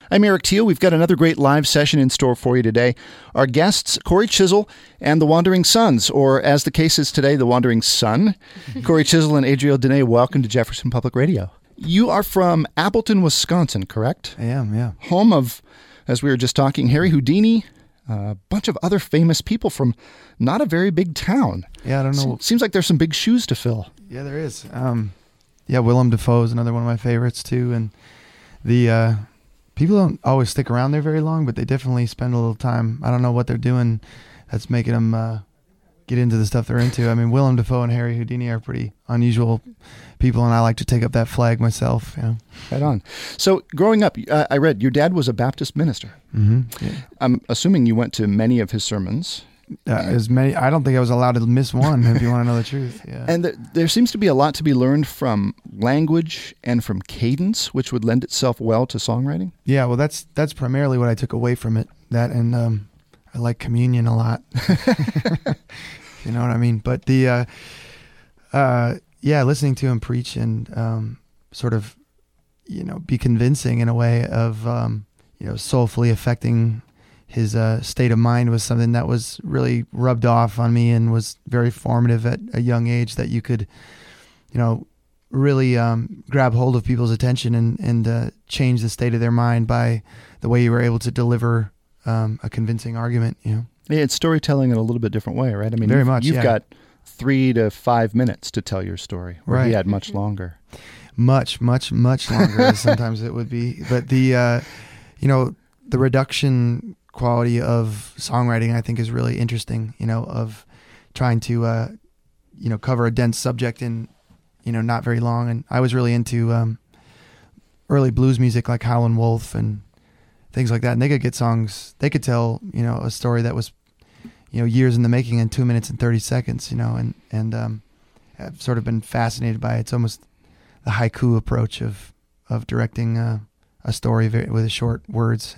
I'm Eric Teal. We've got another great live session in store for you today. Our guests, Corey Chisel and the Wandering Sons, or as the case is today, the Wandering Son. Corey Chisel and Adriel Dene, welcome to Jefferson Public Radio. You are from Appleton, Wisconsin, correct? I am, yeah. Home of, as we were just talking, Harry Houdini, a bunch of other famous people from not a very big town. Yeah, I don't know. Seems like there's some big shoes to fill. Yeah, there is. Willem Dafoe is another one of my favorites, too. And the people don't always stick around there very long, but they definitely spend a little time. I don't know what they're doing that's making them get into the stuff they're into. I mean, Willem Dafoe and Harry Houdini are pretty unusual people, and I like to take up that flag myself. You know? Right on. So growing up, I read your dad was a Baptist minister. Mm-hmm. Yeah. I'm assuming you went to many of his sermons. As many, I don't think I was allowed to miss one, if you want to know the truth. Yeah. And there seems to be a lot to be learned from language and from cadence, which would lend itself well to songwriting. Yeah, well, that's primarily what I took away from it. That and I like communion a lot. You know what I mean? But the listening to him preach and sort of, be convincing in a way of soulfully affecting his state of mind was something that was really rubbed off on me and was very formative at a young age, that you could, really grab hold of people's attention and change the state of their mind by the way you were able to deliver a convincing argument. Yeah, it's storytelling in a little bit different way, right? I mean, very much. You've got 3 to 5 minutes to tell your story, where he had much longer. Much longer, as sometimes it would be. But the reduction quality of songwriting, I think, is really interesting, of trying to, cover a dense subject in, not very long. And I was really into early blues music like Howlin' Wolf and things like that. And they could get songs, they could tell, a story that was, years in the making in 2 minutes and 30 seconds, and I've sort of been fascinated by it. It's almost the haiku approach of directing a story with short words,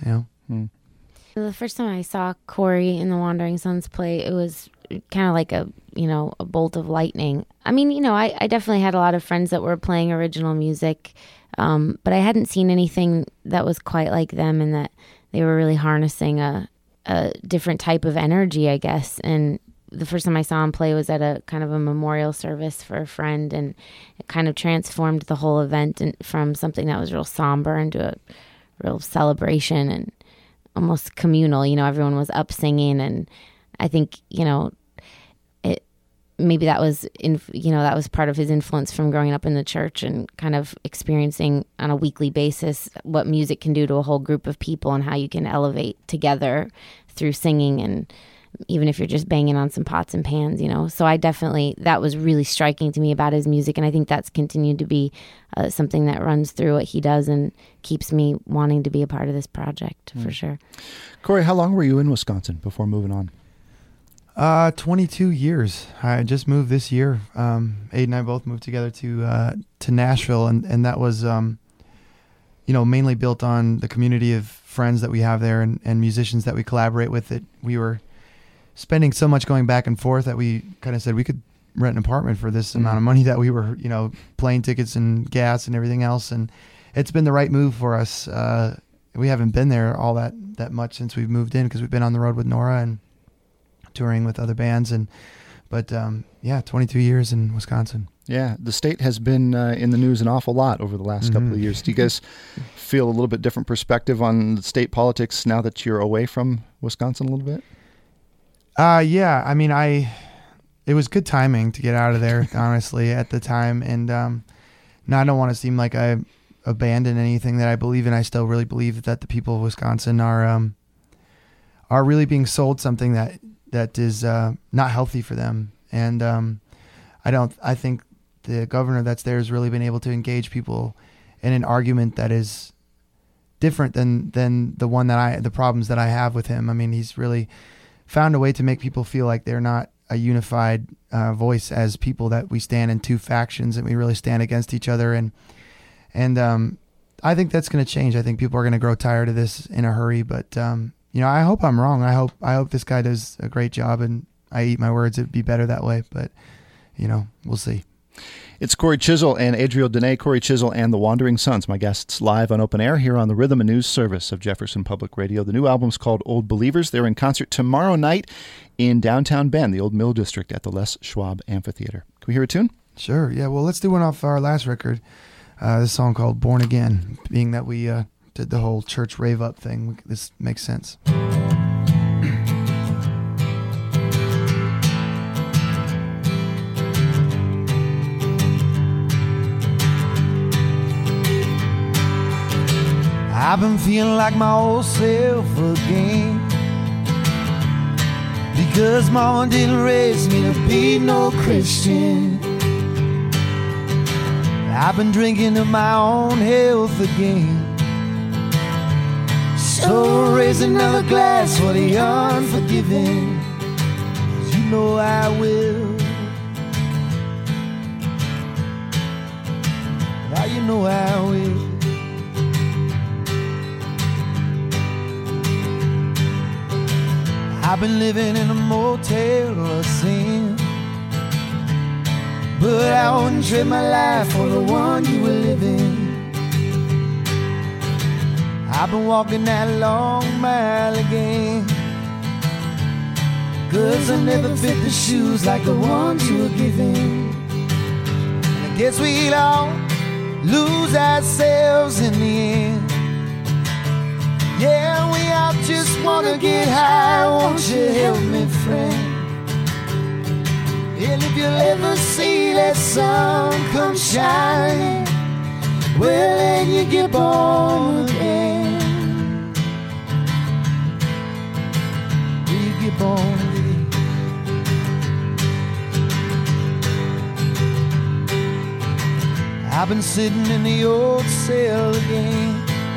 The first time I saw Corey and the Wandering Sons play, it was kind of like a bolt of lightning. I mean, I definitely had a lot of friends that were playing original music, but I hadn't seen anything that was quite like them, and that they were really harnessing a different type of energy, I guess. And the first time I saw him play was at a kind of a memorial service for a friend, and it kind of transformed the whole event from something that was real somber into a real celebration and almost communal. Everyone was up singing, and I think maybe that was that was part of his influence from growing up in the church and kind of experiencing on a weekly basis what music can do to a whole group of people and how you can elevate together through singing, and even if you're just banging on some pots and pans, So that was really striking to me about his music, and I think that's continued to be something that runs through what he does and keeps me wanting to be a part of this project, for sure. Corey, how long were you in Wisconsin before moving on? 22 years. I just moved this year. Aid and I both moved together to Nashville, and that was, mainly built on the community of friends that we have there and musicians that we collaborate with. That we were spending so much going back and forth that we kind of said we could rent an apartment for this amount of money that we were, plane tickets and gas and everything else. And it's been the right move for us. We haven't been there all that much since we've moved in, because we've been on the road with Nora and touring with other bands. But 22 years in Wisconsin. Yeah, the state has been in the news an awful lot over the last couple of years. Do you guys feel a little bit different perspective on the state politics now that you're away from Wisconsin a little bit? Yeah, I mean, it was good timing to get out of there, honestly, at the time. And now I don't want to seem like I abandoned anything that I believe in. I still really believe that the people of Wisconsin are really being sold something that is not healthy for them. And I think the governor that's there has really been able to engage people in an argument that is different than the problems that I have with him. I mean, he's really found a way to make people feel like they're not a unified voice as people, that we stand in two factions and we really stand against each other. And I think that's going to change. I think people are going to grow tired of this in a hurry, but I hope I'm wrong. I hope this guy does a great job, and I eat my words. It'd be better that way, but we'll see. It's Corey Chisel and Adriel Dene. Corey Chisel and the Wandering Sons, my guests live on Open Air here on the Rhythm and News service of Jefferson Public Radio. The new album's called Old Believers. They're in concert tomorrow night in downtown Bend, the old Mill District at the Les Schwab Amphitheater. Can we hear a tune? Sure, yeah. Well, let's do one off our last record, this song called Born Again. Being that we did the whole church rave-up thing, this makes sense. I've been feeling like my old self again, because mama didn't raise me to be no Christian. I've been drinking to my own health again, so raise another glass for the unforgiving, 'cause you know I will. Now you know I will. I've been living in a motel of sin, but I wouldn't trade my life for the one you were living. I've been walking that long mile again, 'cause I never fit the shoes like the ones you were giving. And I guess we'd all lose ourselves in the end. Yeah, we all just wanna get high. Won't you help me, friend? And if you'll ever see that sun come shining, well, then you get born again. You get born again. I've been sitting in the old cell again.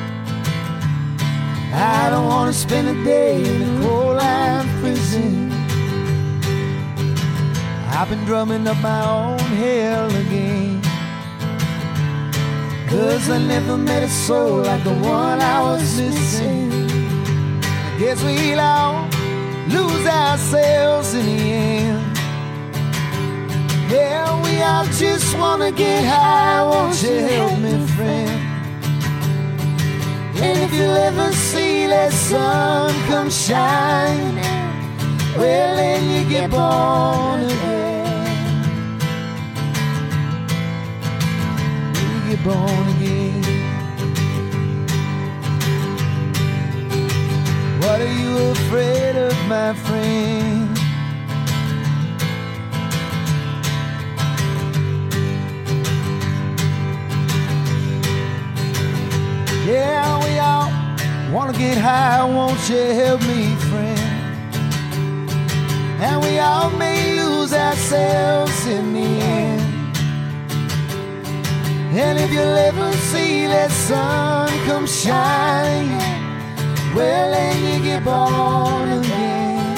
I don't want to spend a day in a cold line prison. I've been drumming up my own hell again, 'cause I never met a soul like the one I was missing. I guess we'll all lose ourselves in the end. Yeah, we all just want to get high. Won't you help me, friend? And if you'll ever see that sun come shining, well, then you get born again. You get born again. What are you afraid of, my friend? Yeah, we all want to get high. Won't you help me, friend? And we all may lose ourselves in the end. And if you'll ever see that sun come shining, well, then you get born again.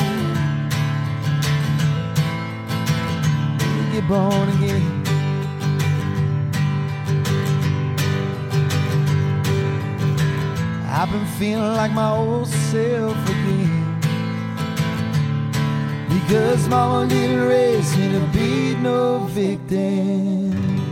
You get born again. I've been feeling like my old self again, because mama didn't raise me to be no victim.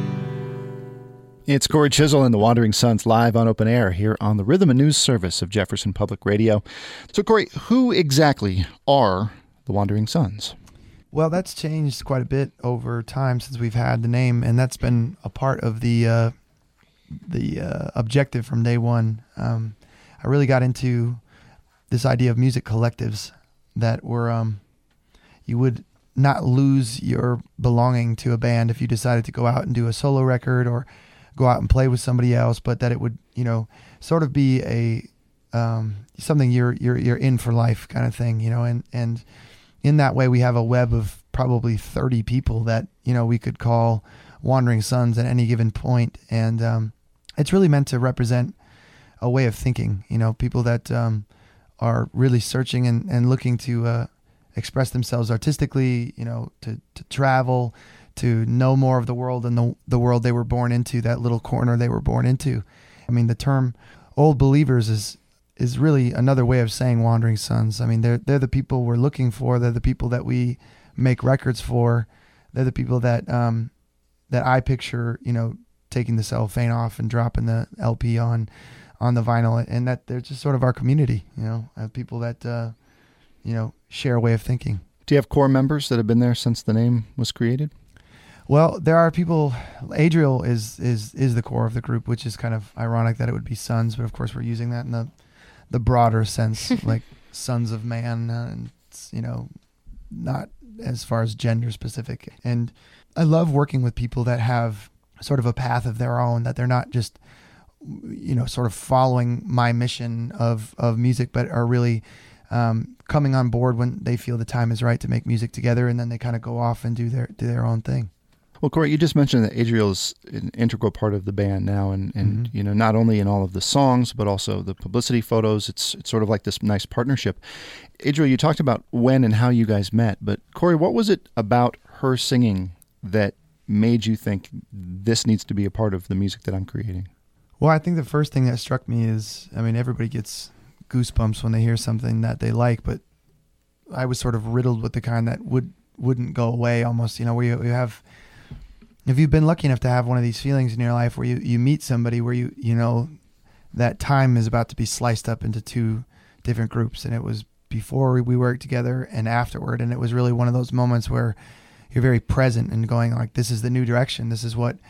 It's Corey Chisel and the Wandering Sons live on Open Air here on the Rhythm and News service of Jefferson Public Radio. So, Corey, who exactly are the Wandering Sons? Well, that's changed quite a bit over time since we've had the name, and that's been a part of the objective from day one. I really got into this idea of music collectives that were, you would not lose your belonging to a band if you decided to go out and do a solo record or go out and play with somebody else, but that it would, sort of be a something you're in for life kind of thing, and in that way we have a web of probably 30 people that, we could call Wandering Sons at any given point, and it's really meant to represent a way of thinking, people that are really searching and looking to express themselves artistically, to travel, to know more of the world than the world they were born into, that little corner they were born into. I mean, the term Old Believers is really another way of saying Wandering Sons. I mean, they're the people we're looking for. They're the people that we make records for. They're the people that that I picture, taking the cellophane off and dropping the LP on the vinyl, and that they're just sort of our community, people that, share a way of thinking. Do you have core members that have been there since the name was created? Well, there are people. Adriel is the core of the group, which is kind of ironic that it would be sons, but of course we're using that in the broader sense, like sons of man, and not as far as gender specific. And I love working with people that have sort of a path of their own, that they're not just sort of following my mission of music, but are really coming on board when they feel the time is right to make music together, and then they kind of go off and do their own thing. Well, Corey, you just mentioned that Adriel is an integral part of the band now, and Mm-hmm. Not only in all of the songs, but also the publicity photos. It's sort of like this nice partnership. Adriel, you talked about when and how you guys met, but Corey, what was it about her singing that made you think this needs to be a part of the music that I'm creating? Well, I think the first thing that struck me is, everybody gets goosebumps when they hear something that they like, but I was sort of riddled with the kind that wouldn't go away almost, where you have, if you've been lucky enough to have one of these feelings in your life where you meet somebody where you know that time is about to be sliced up into two different groups, and it was before we worked together and afterward, and it was really one of those moments where you're very present and going like, this is the new direction, this is what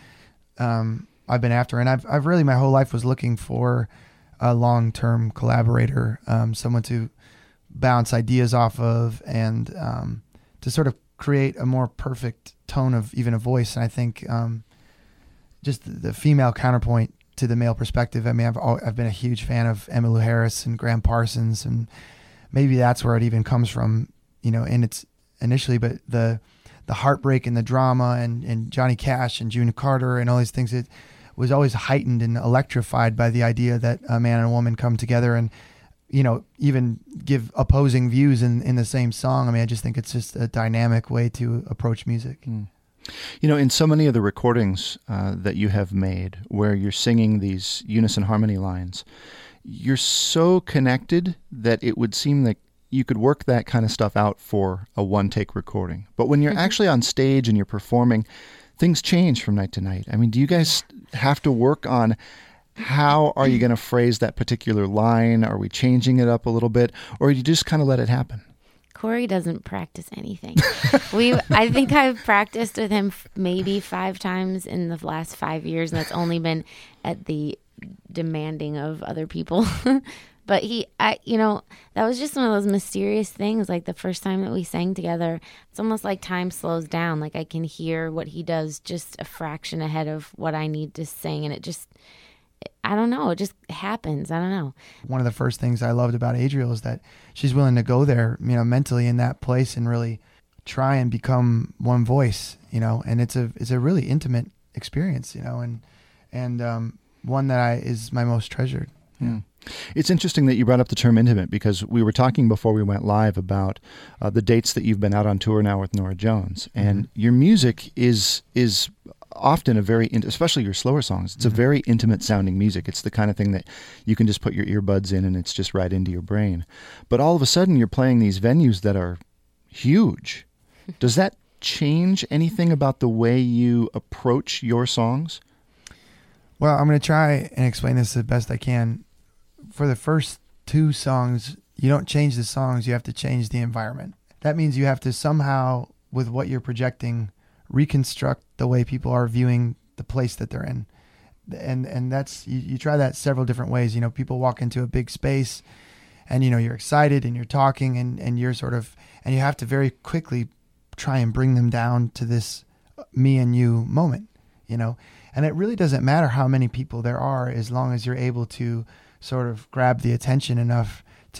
I've been after. And I've really, my whole life was looking for a long-term collaborator, someone to bounce ideas off of, and to sort of create a more perfect tone of even a voice. And I think just the female counterpoint to the male perspective. I've been a huge fan of Emmylou Harris and Graham Parsons, and maybe that's where it even comes from, in its initially, but the heartbreak and the drama and Johnny Cash and June Carter and all these things, it was always heightened and electrified by the idea that a man and a woman come together and, even give opposing views in the same song. I just think it's just a dynamic way to approach music. Mm. In so many of the recordings that you have made where you're singing these unison harmony lines, you're so connected that it would seem like you could work that kind of stuff out for a one-take recording. But when you're actually on stage and you're performing, things change from night to night. Do you guys have to work on how are you going to phrase that particular line? Are we changing it up a little bit? Or do you just kind of let it happen? Corey doesn't practice anything. I think I've practiced with him maybe 5 times in the last 5 years, and that's only been at the demanding of other people. But that was just one of those mysterious things. Like the first time that we sang together, it's almost like time slows down. Like I can hear what he does just a fraction ahead of what I need to sing. And it just, I don't know, it just happens. I don't know. One of the first things I loved about Adriel is that she's willing to go there, mentally in that place and really try and become one voice, and it's a really intimate experience, and one that is my most treasured. Yeah. It's interesting that you brought up the term intimate, because we were talking before we went live about the dates that you've been out on tour now with Norah Jones, and your music is often especially your slower songs, it's a very intimate sounding music. It's the kind of thing that you can just put your earbuds in and it's just right into your brain. But all of a sudden you're playing these venues that are huge. Does that change anything about the way you approach your songs? Well, I'm going to try and explain this the best I can. For the first 2 songs, you don't change the songs, you have to change the environment. That means you have to somehow, with what you're projecting, reconstruct the way people are viewing the place that they're in. And that's, you try that several different ways. People walk into a big space and, you're excited and you're talking and you're sort of, and you have to very quickly try and bring them down to this me and you moment, and it really doesn't matter how many people there are, as long as you're able to sort of grab the attention enough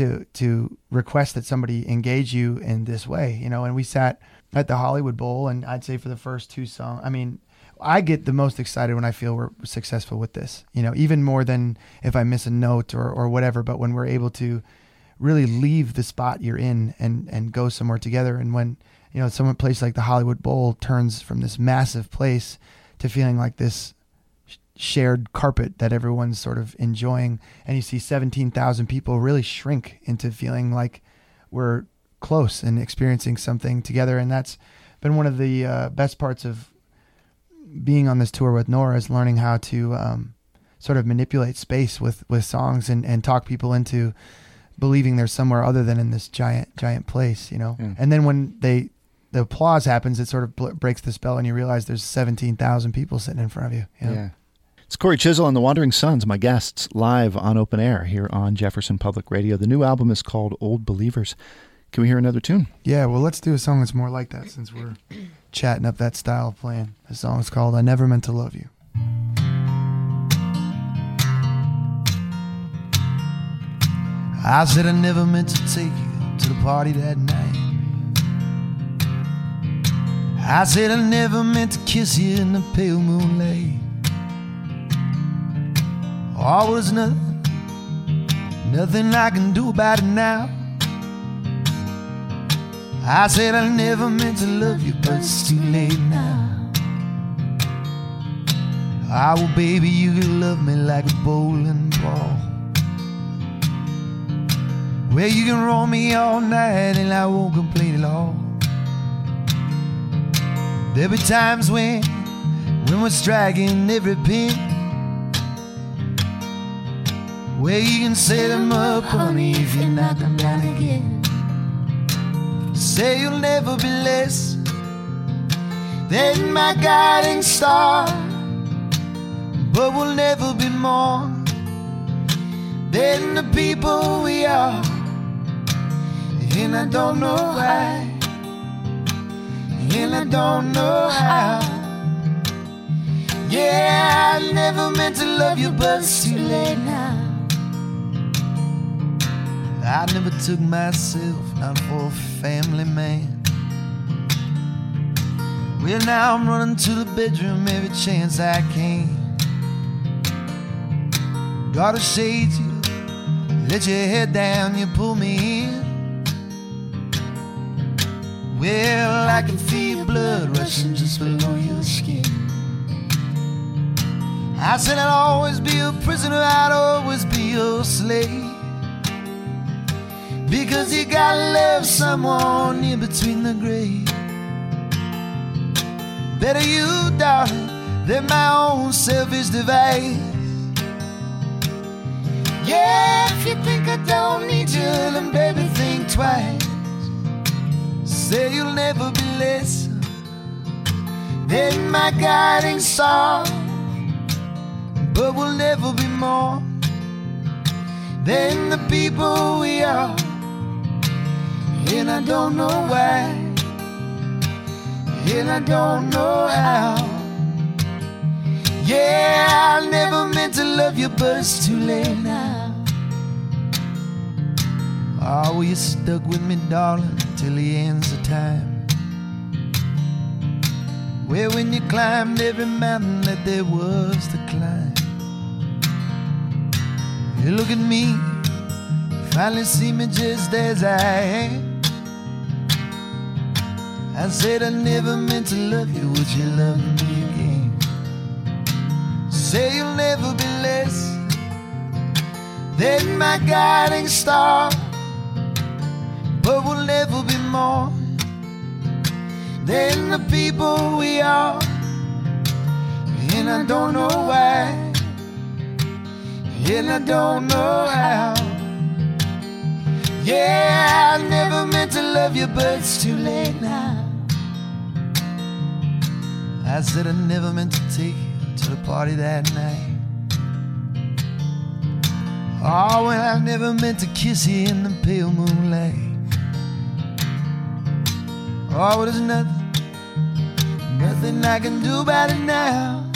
to request that somebody engage you in this way, and we sat at the Hollywood Bowl, and I'd say for the first 2 songs, I get the most excited when I feel we're successful with this, even more than if I miss a note or whatever, but when we're able to really leave the spot you're in and go somewhere together. And when, some place like the Hollywood Bowl turns from this massive place to feeling like this shared carpet that everyone's sort of enjoying, and you see 17,000 people really shrink into feeling like we're close and experiencing something together. And that's been one of the best parts of being on this tour with Nora is learning how to sort of manipulate space with songs and talk people into believing they're somewhere other than in this giant place, you know. And then when the applause happens, it sort of breaks the spell, and you realize there's 17,000 people sitting in front of you. You know? Yeah. It's Cory Chisel and the Wandering Sons, my guests, live on Open Air here on Jefferson Public Radio. The new album is called Old Believers. Can we hear another tune? Yeah, well, let's do a song that's more like that since we're chatting up that style of playing. The song is called I Never Meant to Love You. I said I never meant to take you to the party that night. I said I never meant to kiss you in the pale moonlight. Oh, was nothing I can do about it now. I said I never meant to love you, but it's too late now. Ah, well, baby, you can love me like a bowling ball. Well, you can roll me all night and I won't complain at all. There'll be times when we're striking every pin. Well, you can set them up, honey, if you knock them down again. Say you'll never be less than my guiding star, but we'll never be more than the people we are. And I don't know why, and I don't know how. Yeah, I never meant to love you, but it's too late now. I never took myself, not for a family man. Well, now I'm running to the bedroom every chance I can. Gotta shade you, let your head down, you pull me in. Well, I can feel blood rushing just below your skin. I said I'd always be a prisoner, I'd always be your slave. Because you gotta love someone in between the grave. Better you, darling, than my own selfish device. Yeah, if you think I don't need you, then baby, think twice. Say you'll never be less than my guiding star, but we'll never be more than the people we are. And I don't know why, and I don't know how. Yeah, I never meant to love you, but it's too late now. Oh, well, you stuck with me, darling, till the ends of time. Well, when you climbed every mountain that there was to climb. You look at me, finally see me just as I am. I said I never meant to love you, would you love me again? Say you'll never be less than my guiding star, but we'll never be more than the people we are. And I don't know why, and I don't know how. Yeah, I never meant to love you, but it's too late now. I said I never meant to take you to the party that night. Oh, and I never meant to kiss you in the pale moonlight. Oh, there's nothing I can do about it now.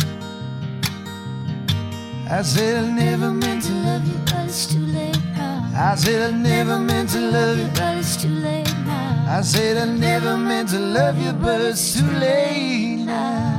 I said I never meant to love you, but it's too late now. I said I never meant to love you, but it's too late now. I said I never meant to love you, but it's too late now.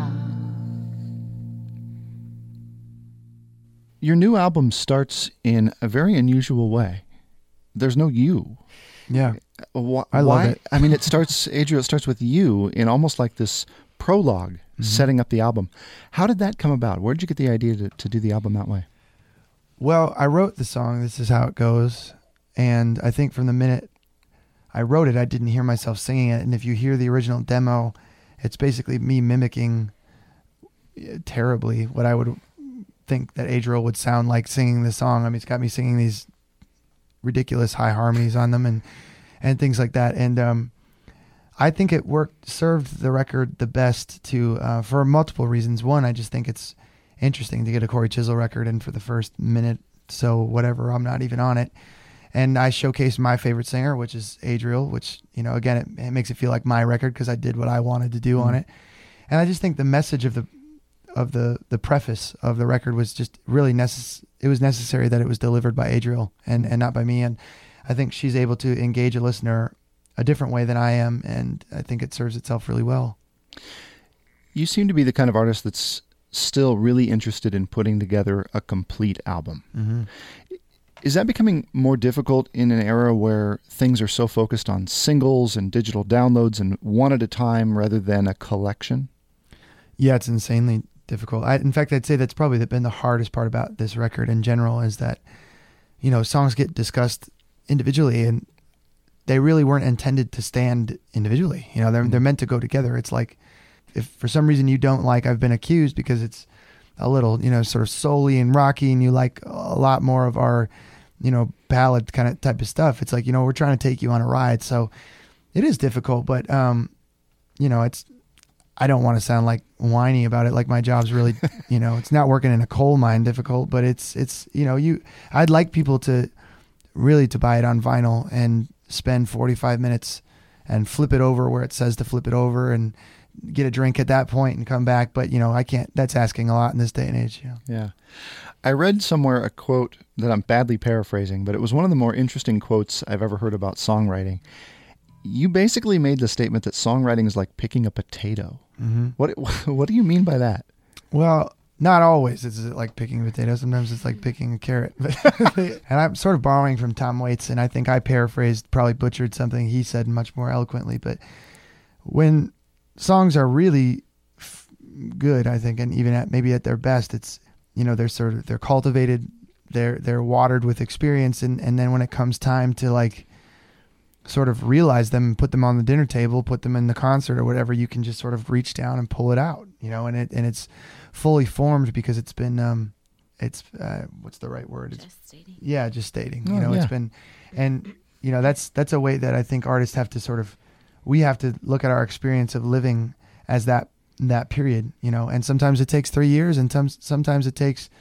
Your new album starts in a very unusual way. There's no you. Yeah. I love it. I mean, Adriel, it starts with you in almost like this prologue setting up the album. How did that come about? Where did you get the idea to do the album that way? Well, I wrote the song, This Is How It Goes, and I think from the minute I wrote it, I didn't hear myself singing it. And if you hear the original demo, it's basically me mimicking terribly what I would think that Adriel would sound like singing the song. I mean, it's got me singing these ridiculous high harmonies on them and things like that. And I think it served the record the best for multiple reasons. One, I just think it's interesting to get a Cory Chisel record, and for the first minute, so whatever, I'm not even on it. And I showcased my favorite singer, which is Adriel, which, again, it makes it feel like my record because I did what I wanted to do on it. And I just think the message of the preface of the record was just really it was necessary that it was delivered by Adriel and not by me. And I think she's able to engage a listener a different way than I am, and I think it serves itself really well. You seem to be the kind of artist that's still really interested in putting together a complete album. Mm-hmm. Is that becoming more difficult in an era where things are so focused on singles and digital downloads and one at a time rather than a collection? Yeah, it's insanely difficult. In fact, I'd say that's probably been the hardest part about this record in general, is that, songs get discussed individually and they really weren't intended to stand individually. They're meant to go together. It's like, if for some reason you don't like I've Been Accused because it's a little, sort of soul-y and rocky, and you like a lot more of our, ballad kind of type of stuff, it's like, we're trying to take you on a ride. So it is difficult, but, I don't want to sound like whiny about it. Like my job's really, it's not working in a coal mine difficult, but it's, I'd like people to really to buy it on vinyl and spend 45 minutes and flip it over where it says to flip it over and get a drink at that point and come back. But, I can't, that's asking a lot in this day and age. Yeah. I read somewhere a quote that I'm badly paraphrasing, but it was one of the more interesting quotes I've ever heard about songwriting. You basically made the statement that songwriting is like picking a potato. Mm-hmm. What do you mean by that? Well, not always is it like picking a potato. Sometimes it's like picking a carrot. And I'm sort of borrowing from Tom Waits, and I think I paraphrased, probably butchered something he said much more eloquently. But when songs are really good, I think, and even maybe at their best, it's, they're cultivated, they're watered with experience, and then when it comes time to like sort of realize them and put them on the dinner table, put them in the concert or whatever, you can just sort of reach down and pull it out, and it's fully formed because it's been what's the right word? Gestating. Yeah, gestating. Oh, It's been, and that's a way that I think artists have to we have to look at our experience of living as that period, and sometimes it takes 3 years, and sometimes it takes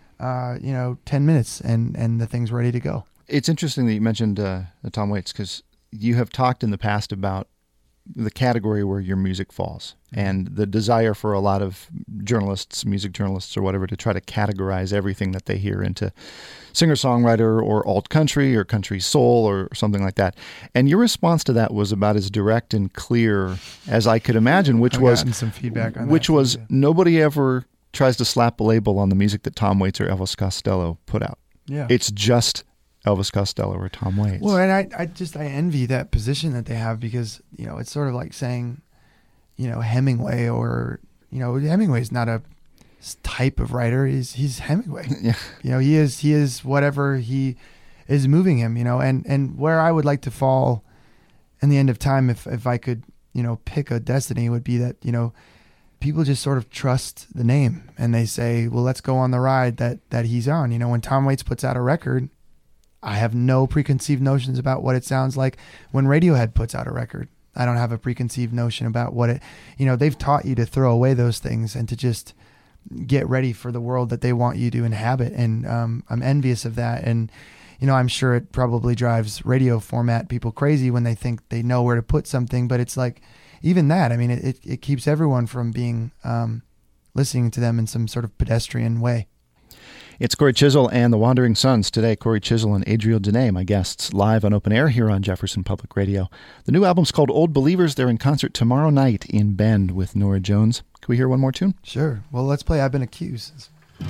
10 minutes, and the thing's ready to go. It's interesting that you mentioned Tom Waits, because you have talked in the past about the category where your music falls and the desire for a lot of journalists, music journalists or whatever, to try to categorize everything that they hear into singer-songwriter or alt country or country soul or something like that. And your response to that was about as direct and clear as I could imagine, which I've was gotten some feedback on which that, was yeah. Nobody ever tries to slap a label on the music that Tom Waits or Elvis Costello put out. Yeah. It's just Elvis Costello or Tom Waits. Well, and I envy that position that they have, because, it's sort of like saying, Hemingway, or, Hemingway's not a type of writer. He's Hemingway. Yeah. He is whatever he is moving him, and where I would like to fall in the end of time, if I could, pick a destiny, would be that, people just sort of trust the name and they say, well, let's go on the ride that he's on. When Tom Waits puts out a record, I have no preconceived notions about what it sounds like. When Radiohead puts out a record, I don't have a preconceived notion about what it, they've taught you to throw away those things and to just get ready for the world that they want you to inhabit. And I'm envious of that. And, I'm sure it probably drives radio format people crazy when they think they know where to put something. But it's like, even that, I mean, it keeps everyone from being, listening to them in some sort of pedestrian way. It's Cory Chisel and the Wandering Sons. Today, Cory Chisel and Adriel Dene, my guests, live on Open Air here on Jefferson Public Radio. The new album's called Old Believers. They're in concert tomorrow night in Bend with Norah Jones. Can we hear one more tune? Sure. Well, let's play I've Been Accused.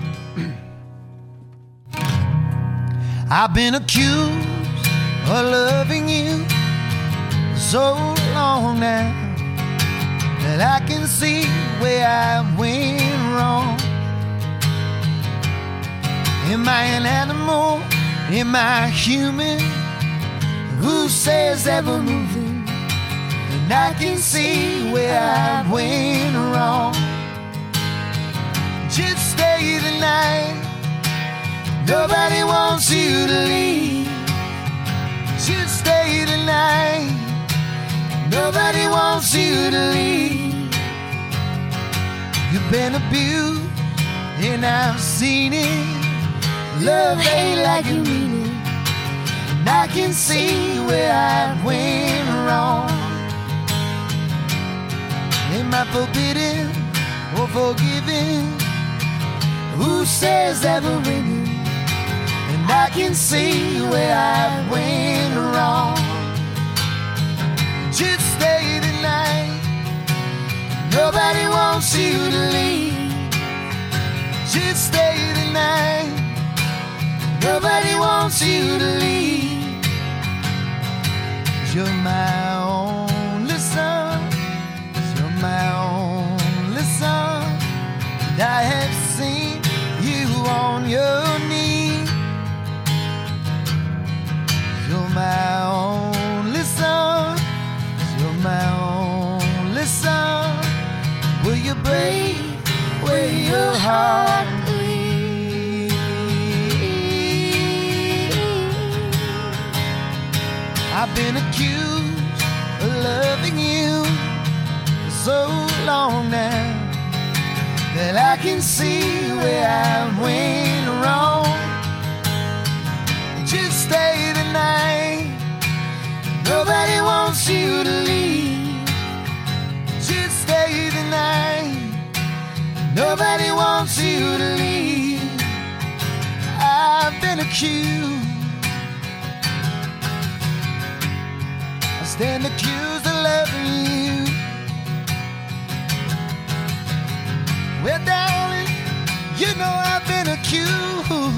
I've been accused of loving you so long now that I can see where I went wrong. Am I an animal? Am I human? Who says that we're moving? And I can see where I went wrong. just stay the night. Nobody wants you to leave. Just stay the night. Nobody wants you to leave. You've been abused and I've seen it. Love ain't like you mean it. And I can see where I went wrong. Am I forbidden or forgiven? Who says that we're winning? And I can see where I went wrong. Just stay the night. Nobody wants you to leave. Just stay the night. Nobody wants you to leave. You're my only son. You're my only son. And I have seen you on your knees. You're my only son. You're my only son. Will you break where your heart bleeds? I've been accused of loving you for so long now that I can see where I went wrong. Just stay the night. Nobody wants you to leave. Just stay the night. Nobody wants you to leave. I've been accused. I stand accused of loving you. Well, darling, you know I've been accused.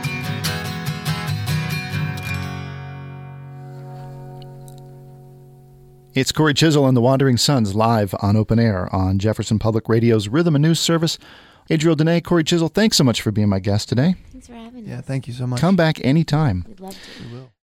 It's Corey Chisel and the Wandering Sons live on Open Air on Jefferson Public Radio's Rhythm and News Service. Adriel Dene, Corey Chisel, thanks so much for being my guest today. Thanks for having us. Yeah, thank you so much. Come back anytime. We'd love to. We will.